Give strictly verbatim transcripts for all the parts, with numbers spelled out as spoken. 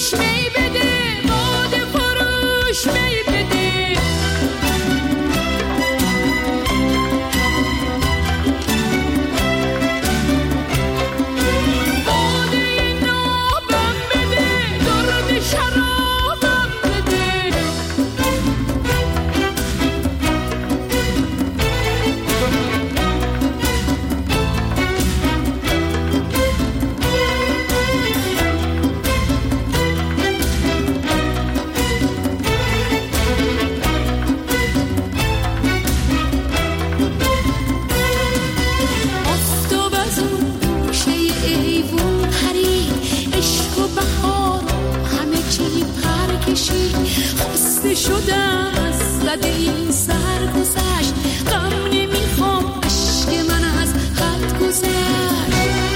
فروش می بده، باده فروش می بده. باده نابم بده، درد شرابم بده. خسته شدم از زده این سر گذشت، غم نمیخوام عشق من از حد گذشت.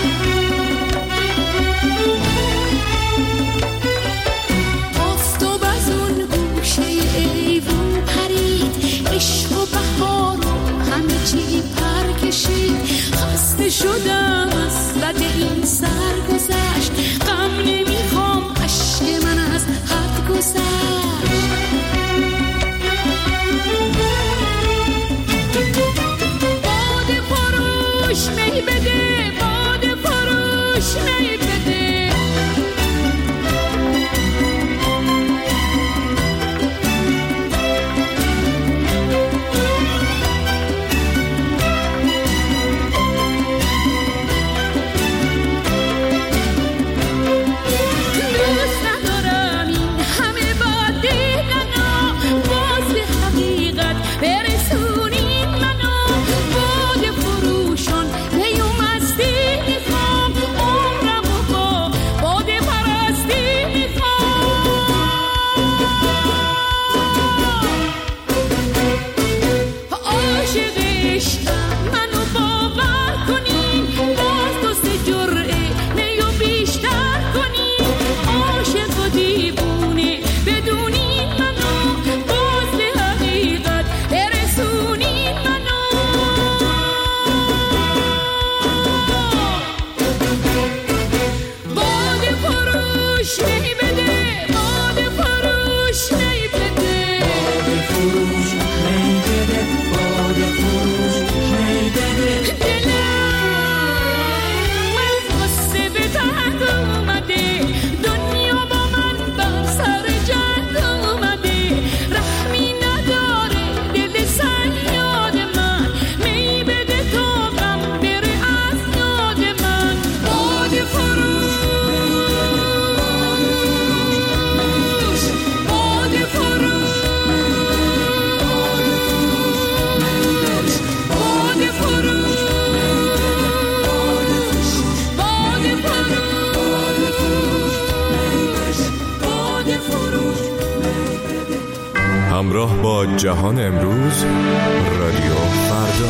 آفتاب از اون گوشه ایوون پرید، عشق و بهار و همه چی پر کشید. خسته شدم از زده این سر گذشت، غم نمیخوام عشق من از حد گذشت. باده فروش می بده، باده فروش می بده. دوست ندارم این همه باده ننا، باز به حقیقت برسونین منو. باده فروشان پیومستی میخوام، عمرمو با باده پرستی میخوام. عاشق عشقم منو باور کنین، باز دوست جرعه میو بیشتر کنین. عاشق و دیوونه بدونین منو، باز به حقیقت برسونین منو. باده فروش می بده، باده فروش می بده. باده فروش می بده، باده فروش می بده. دلم از غصه به تنگ اومده، دنیا با من بر سر جنگ اومده. رحمی نداره دل صیاد من، می بده تا غم بره از یاد من. باده فروش، باده فروش، باده فروش، باده فروش، باده فروش. همراه با جهان امروز، رادیو فردا.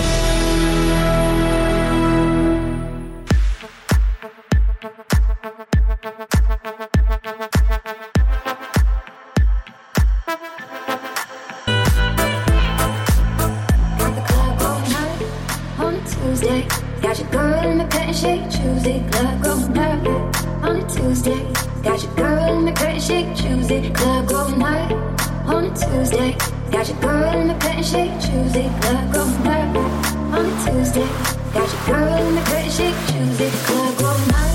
On a Tuesday, got your girl in the curtain shake. Tuesday, club going night. On a Tuesday, got your girl in the curtain shake. Tuesday, club going night. On a Tuesday, got your girl in the curtain shake. Tuesday, club going night. On a Tuesday, got your girl in the curtain shake. Tuesday, club going night.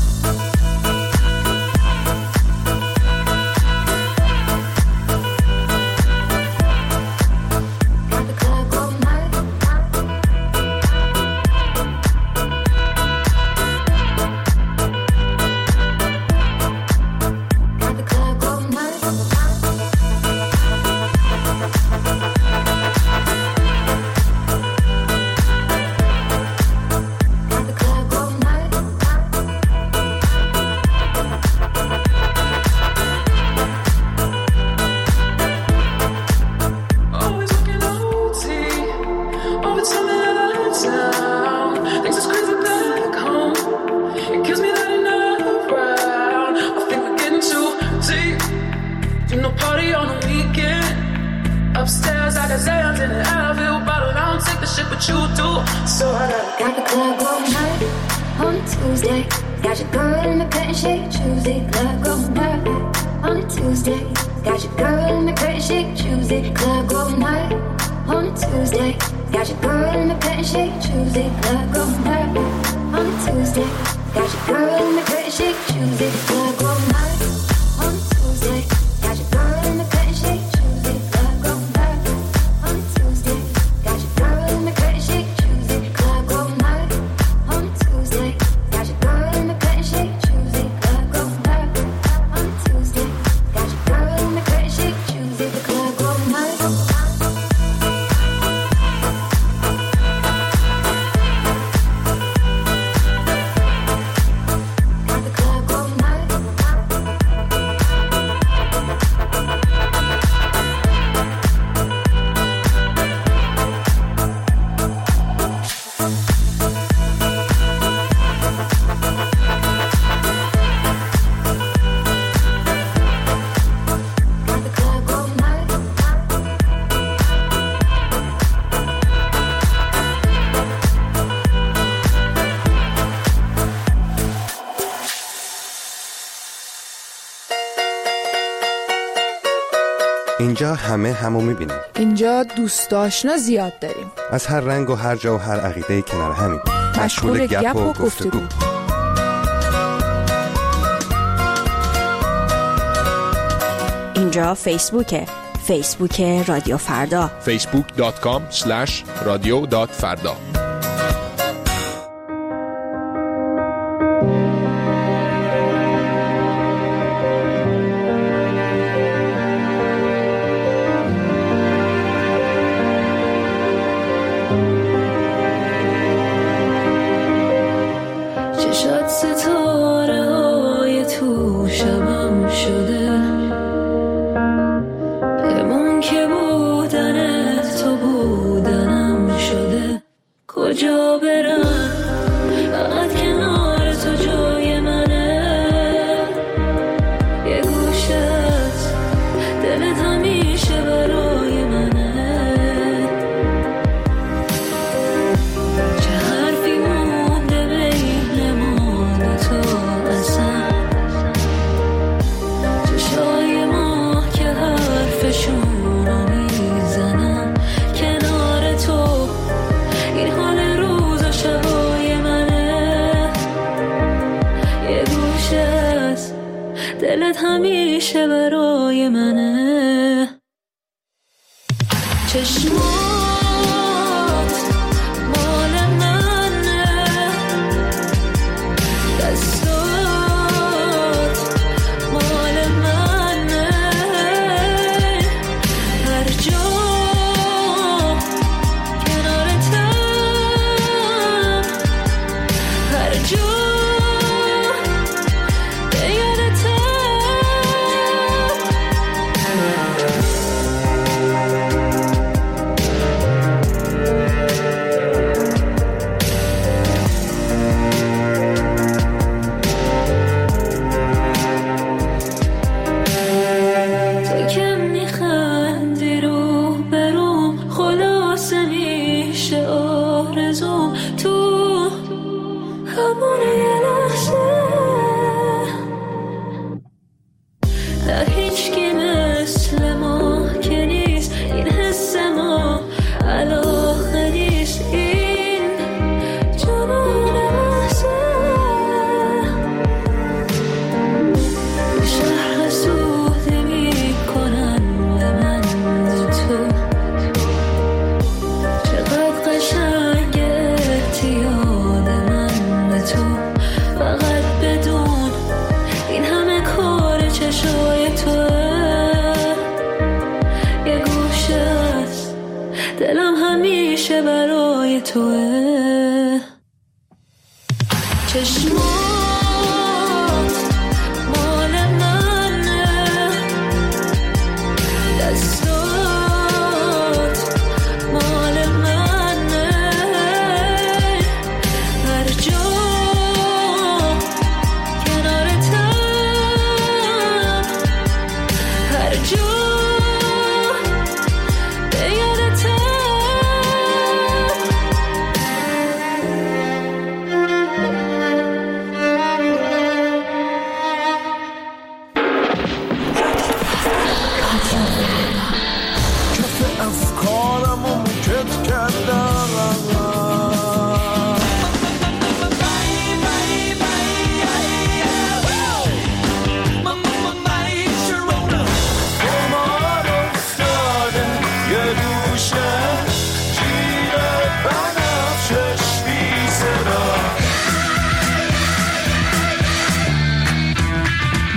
Upstairs, I got Zans in an Advil bottle. I don't take the shit, but you do. So I got, got the club all night on a Tuesday. got your girl in the cut and shake, choose it, club going night. On a Tuesday, got your girl in the cut and shake, choose it, club going night. On a Tuesday, got your girl in the cut and shake, choose it, club going night. On a Tuesday, got your girl in the cut and shake, choose it, club going night. On a Tuesday, got your girl in the cut and shake, choose it, club going night. On a Tuesday, got your girl in the cut and shake, choose it, club going night. On a Tuesday, got your girl in the cut and shake, choose it, club going night. On a Tuesday, got your girl in the cut and shake, choose it, the club going night. اینجا همه همو میبینیم. اینجا دوست آشنا زیاد داریم. از هر رنگ و هر جا و هر عقیده‌ای کنار همیم. مشغول گپ و گفتگو. اینجا فیسبوکه. فیسبوک رادیو فردا. فیسبوک دات کام اسلش رادیو دات فردا. دلت همیشه برای منه. چشمات مال منه، دستات مال منه، هر جا کنارتم، هر جا دلم همیشه برای توه. چشمات مال منه، دستات مال منه، هر جا کنارتم، هر جا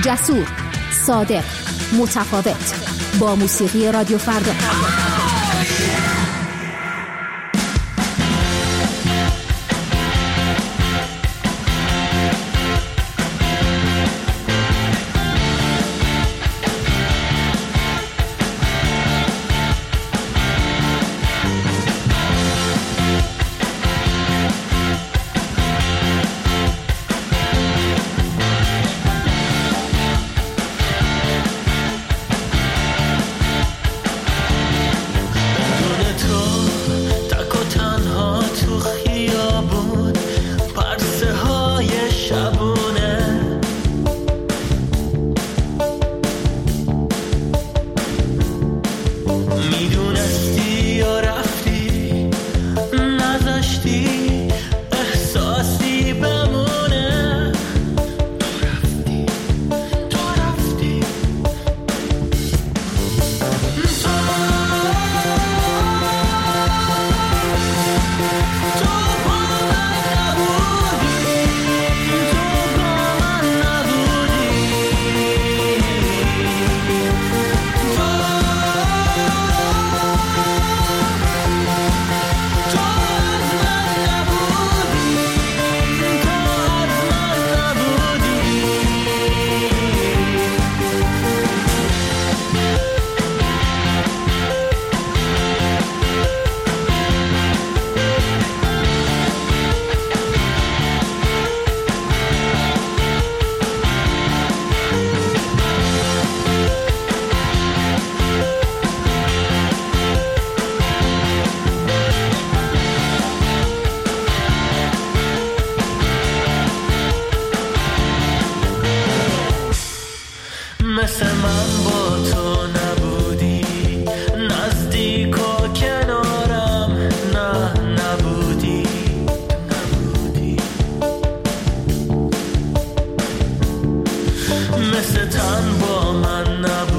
جسور، صادق، متفاوت. با موسیقی رادیو فردا. مثل من با تو نبودی، نزدیک و کنارم نه نبودی نبودی، مثل تن با من نبودی.